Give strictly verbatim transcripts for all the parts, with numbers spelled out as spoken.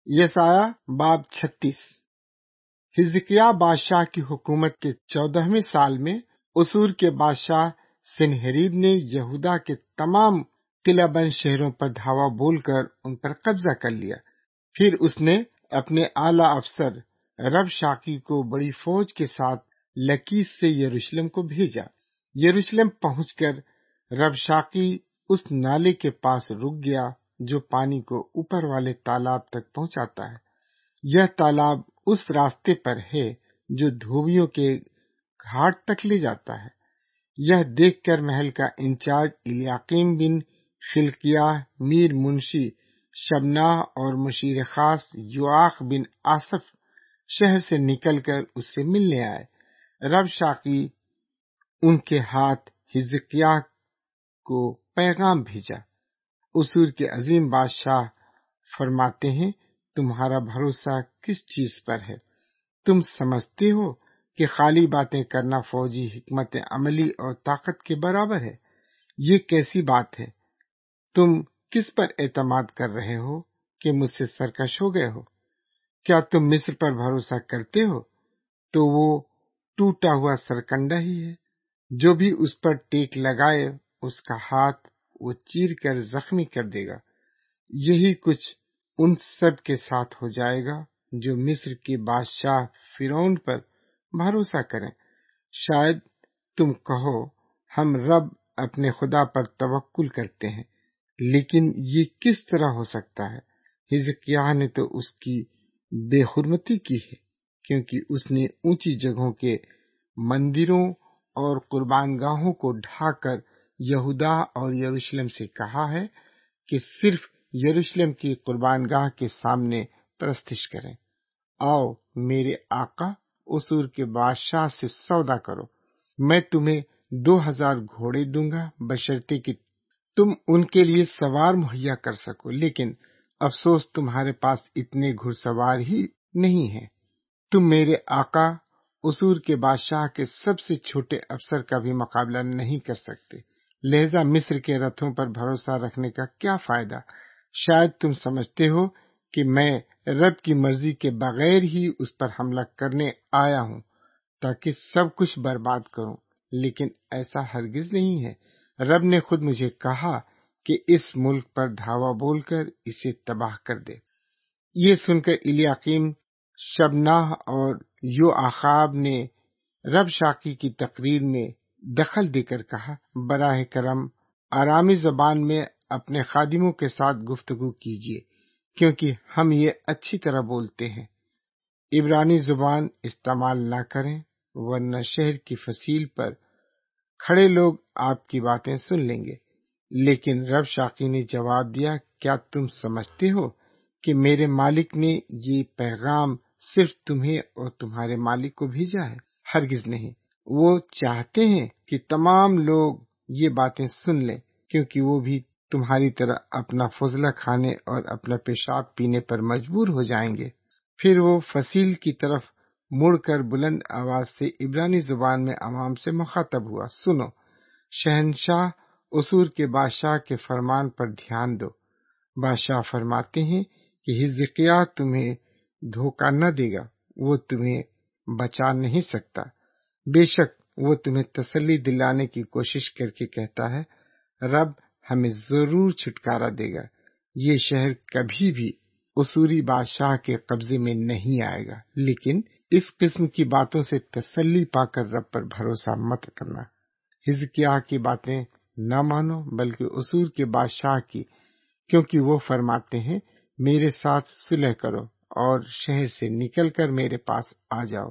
یسایہ باب چھتیس۔ حزقیاہ بادشاہ کی حکومت کے چودہویں سال میں اسور کے بادشاہ سنہریب نے یہودا کے تمام قلعہ بند شہروں پر دھاوا بول کر ان پر قبضہ کر لیا۔ پھر اس نے اپنے اعلیٰ افسر ربشاقی کو بڑی فوج کے ساتھ لکیش سے یروشلم کو بھیجا۔ یروشلم پہنچ کر ربشاقی اس نالے کے پاس رک گیا جو پانی کو اوپر والے تالاب تک پہنچاتا ہے۔ یہ تالاب اس راستے پر ہے جو دھوبیوں کے گھاٹ تک لے جاتا ہے۔ یہ دیکھ کر محل کا انچارج الیاقیم بن خلقیاہ، میر منشی شبناہ اور مشیر خاص یواق بن آصف شہر سے نکل کر اس سے ملنے آئے۔ ربشاقی ان کے ہاتھ حزقیاہ کو پیغام بھیجا۔ اسور کے عظیم بادشاہ فرماتے ہیں، تمہارا بھروسہ کس چیز پر ہے؟ تم سمجھتے ہو کہ خالی باتیں کرنا فوجی حکمت عملی اور طاقت کے برابر ہے؟ یہ کیسی بات ہے؟ تم کس پر اعتماد کر رہے ہو کہ مجھ سے سرکش ہو گئے ہو؟ کیا تم مصر پر بھروسہ کرتے ہو تو وہ ٹوٹا ہوا سرکنڈا ہی ہے۔ جو بھی اس پر ٹیک لگائے اس کا ہاتھ وہ چیر کر زخمی کر دے گا۔ یہی کچھ ان سب کے ساتھ ہو جائے گا جو مصر کے بادشاہ فرعون پر بھروسہ کریں۔ شاید تم کہو، ہم رب اپنے خدا پر توکل کرتے ہیں، لیکن یہ کس طرح ہو سکتا ہے؟ حزقیاہ نے تو اس کی بے حرمتی کی ہے، کیونکہ اس نے اونچی جگہوں کے مندروں اور قربان گاہوں کو ڈھا کر یہودا اور یروشلم سے کہا ہے کہ صرف یروشلم کی قربان گاہ کے سامنے پرستش کریں۔ آؤ میرے آقا اسور کے بادشاہ سے سودا کرو، میں تمہیں دو ہزار گھوڑے دوں گا بشرطے کہ تم ان کے لیے سوار مہیا کر سکو، لیکن افسوس تمہارے پاس اتنے گھڑ سوار ہی نہیں ہیں۔ تم میرے آقا اسور کے بادشاہ کے سب سے چھوٹے افسر کا بھی مقابلہ نہیں کر سکتے، لہذا مصر کے رتھوں پر بھروسہ رکھنے کا کیا فائدہ؟ شاید تم سمجھتے ہو کہ میں رب کی مرضی کے بغیر ہی اس پر حملہ کرنے آیا ہوں تاکہ سب کچھ برباد کروں، لیکن ایسا ہرگز نہیں ہے۔ رب نے خود مجھے کہا کہ اس ملک پر دھاوا بول کر اسے تباہ کر دے۔ یہ سن کر الیاقیم، شبناہ اور یوآخاب نے ربشاقی کی تقریر میں دخل دے کر کہا، براہ کرم آرامی زبان میں اپنے خادموں کے ساتھ گفتگو کیجیے، کیونکہ ہم یہ اچھی طرح بولتے ہیں۔ عبرانی زبان استعمال نہ کریں، ورنہ شہر کی فصیل پر کھڑے لوگ آپ کی باتیں سن لیں گے۔ لیکن ربشاقی نے جواب دیا، کیا تم سمجھتے ہو کہ میرے مالک نے یہ پیغام صرف تمہیں اور تمہارے مالک کو بھیجا ہے؟ ہرگز نہیں۔ وہ چاہتے ہیں کہ تمام لوگ یہ باتیں سن لیں، کیونکہ وہ بھی تمہاری طرح اپنا فضلہ کھانے اور اپنا پیشاب پینے پر مجبور ہو جائیں گے۔ پھر وہ فصیل کی طرف مڑ کر بلند آواز سے عبرانی زبان میں عوام سے مخاطب ہوا، سنو، شہنشاہ اسور کے بادشاہ کے فرمان پر دھیان دو۔ بادشاہ فرماتے ہیں کہ حزقیاہ تمہیں دھوکہ نہ دے گا، وہ تمہیں بچا نہیں سکتا۔ بے شک وہ تمہیں تسلی دلانے کی کوشش کر کے کہتا ہے، رب ہمیں ضرور چھٹکارا دے گا، یہ شہر کبھی بھی اسوری بادشاہ کے قبضے میں نہیں آئے گا۔ لیکن اس قسم کی باتوں سے تسلی پا کر رب پر بھروسہ مت کرنا۔ حزقیاہ کی باتیں نہ مانو بلکہ اسور کے بادشاہ کی، کیونکہ وہ فرماتے ہیں، میرے ساتھ صلح کرو اور شہر سے نکل کر میرے پاس آ جاؤ،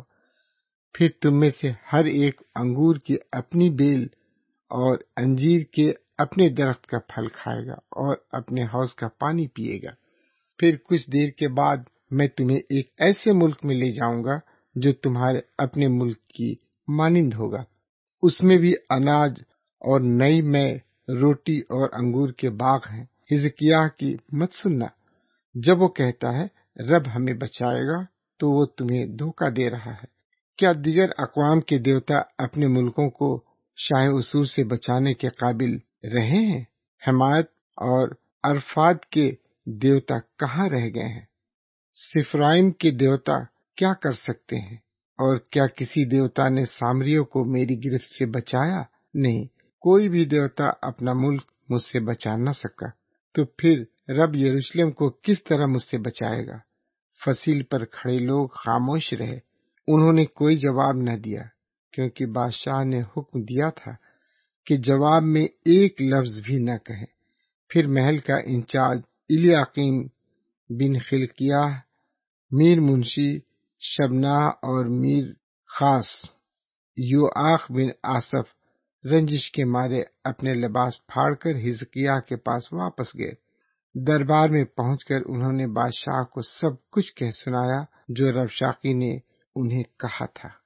پھر تم میں سے ہر ایک انگور کی اپنی بیل اور انجیر کے اپنے درخت کا پھل کھائے گا اور اپنے حوض کا پانی پیے گا۔ پھر کچھ دیر کے بعد میں تمہیں ایک ایسے ملک میں لے جاؤں گا جو تمہارے اپنے ملک کی مانند ہوگا، اس میں بھی اناج اور نئی میں روٹی اور انگور کے باغ ہیں۔ حزقیاہ کی مت سننا۔ جب وہ کہتا ہے رب ہمیں بچائے گا تو وہ تمہیں دھوکہ دے رہا ہے۔ کیا دیگر اقوام کے دیوتا اپنے ملکوں کو شاہ اسور سے بچانے کے قابل رہے ہیں؟ حمایت اور عرفات کے دیوتا کہاں رہ گئے ہیں؟ سفرائم کے دیوتا کیا کر سکتے ہیں؟ اور کیا کسی دیوتا نے سامریوں کو میری گرفت سے بچایا؟ نہیں، کوئی بھی دیوتا اپنا ملک مجھ سے بچا نہ سکا، تو پھر رب یروشلم کو کس طرح مجھ سے بچائے گا؟ فصیل پر کھڑے لوگ خاموش رہے، انہوں نے کوئی جواب نہ دیا، کیونکہ بادشاہ نے حکم دیا تھا کہ جواب میں ایک لفظ بھی نہ کہیں۔ پھر محل کا انچارج الیاقیم بن خلقیہ، میر منشی شبنا اور میر خاص یوآخ بن آصف رنجش کے مارے اپنے لباس پھاڑ کر حزقیاہ کے پاس واپس گئے۔ دربار میں پہنچ کر انہوں نے بادشاہ کو سب کچھ کہہ سنایا جو ربشاقی نے انہیں کہا تھا۔